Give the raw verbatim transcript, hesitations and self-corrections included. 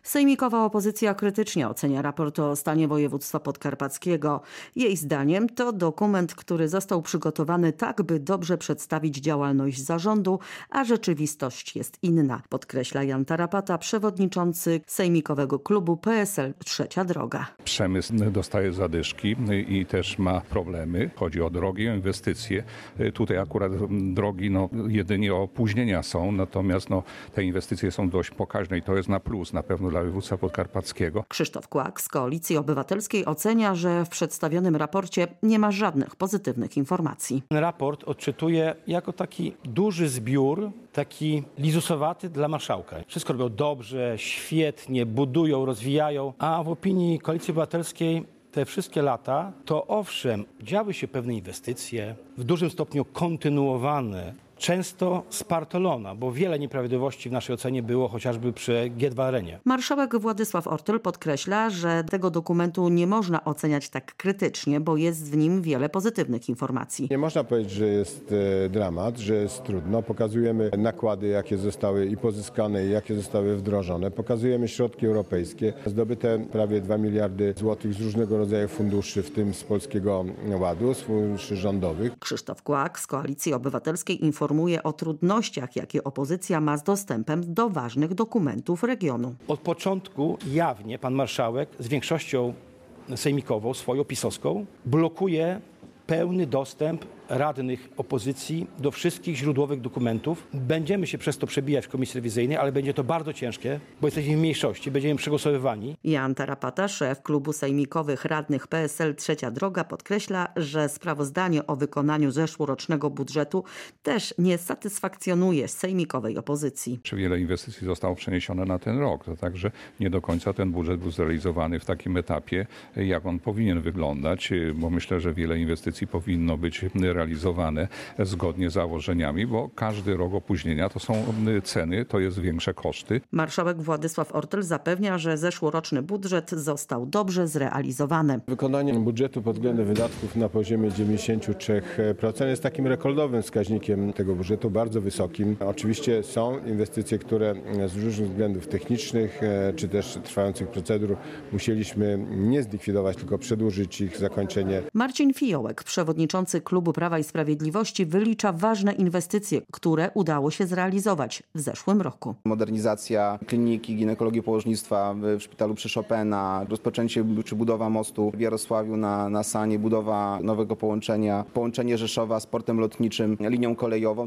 Sejmikowa opozycja krytycznie ocenia raport o stanie województwa podkarpackiego. Jej zdaniem to dokument, który został przygotowany tak, by dobrze przedstawić działalność zarządu, a rzeczywistość jest inna, podkreśla Jan Tarapata, przewodniczący Sejmikowego Klubu P S L Trzecia Droga. Przemysł dostaje zadyszki i też ma problemy. Chodzi o drogi, o inwestycje. Tutaj akurat drogi no, jedynie opóźnienia są, natomiast no, te inwestycje są dość pokaźne i to jest na plus na pewno dla województwa podkarpackiego. Krzysztof Kłak z Koalicji Obywatelskiej ocenia, że w przedstawionym raporcie nie ma żadnych pozytywnych informacji. Raport odczytuje jako taki duży zbiór, taki lizusowaty dla marszałka. Wszystko robią dobrze, świetnie, budują, rozwijają, a w opinii Koalicji Obywatelskiej te wszystkie lata to owszem, działy się pewne inwestycje, w dużym stopniu kontynuowane, często spartolona, bo wiele nieprawidłowości w naszej ocenie było chociażby przy G dwa Arenie. Marszałek Władysław Ortyl podkreśla, że tego dokumentu nie można oceniać tak krytycznie, bo jest w nim wiele pozytywnych informacji. Nie można powiedzieć, że jest dramat, że jest trudno. Pokazujemy nakłady, jakie zostały i pozyskane, i jakie zostały wdrożone. Pokazujemy środki europejskie, zdobyte prawie dwa miliardy złotych z różnego rodzaju funduszy, w tym z Polskiego Ładu, z funduszy rządowych. Krzysztof Kłak z Koalicji Obywatelskiej informuje o trudnościach, jakie opozycja ma z dostępem do ważnych dokumentów regionu. Od początku jawnie pan marszałek z większością sejmikową, swoją pisowską, blokuje pełny dostęp radnych opozycji do wszystkich źródłowych dokumentów. Będziemy się przez to przebijać w komisji rewizyjnej, ale będzie to bardzo ciężkie, bo jesteśmy w mniejszości, będziemy przegłosowywani. Jan Tarapata, szef Klubu Sejmikowych Radnych P S L Trzecia Droga, podkreśla, że sprawozdanie o wykonaniu zeszłorocznego budżetu też nie satysfakcjonuje sejmikowej opozycji. Czy wiele inwestycji zostało przeniesione na ten rok, to także nie do końca ten budżet był zrealizowany w takim etapie, jak on powinien wyglądać, bo myślę, że wiele inwestycji powinno być realizowane zgodnie z założeniami, bo każdy rok opóźnienia to są ceny, to jest większe koszty. Marszałek Władysław Ortyl zapewnia, że zeszłoroczny budżet został dobrze zrealizowany. Wykonanie budżetu pod względem wydatków na poziomie dziewięćdziesiąt trzy procent jest takim rekordowym wskaźnikiem tego budżetu, bardzo wysokim. Oczywiście są inwestycje, które z różnych względów technicznych czy też trwających procedur musieliśmy nie zlikwidować, tylko przedłużyć ich zakończenie. Marcin Fiołek, przewodniczący Klubu Prawa i Sprawiedliwości, wylicza ważne inwestycje, które udało się zrealizować w zeszłym roku. Modernizacja kliniki ginekologii i położnictwa w szpitalu przy Chopina, rozpoczęcie czy budowa mostu w Jarosławiu na, na Sanie, budowa nowego połączenia, połączenie Rzeszowa z portem lotniczym, linią kolejową.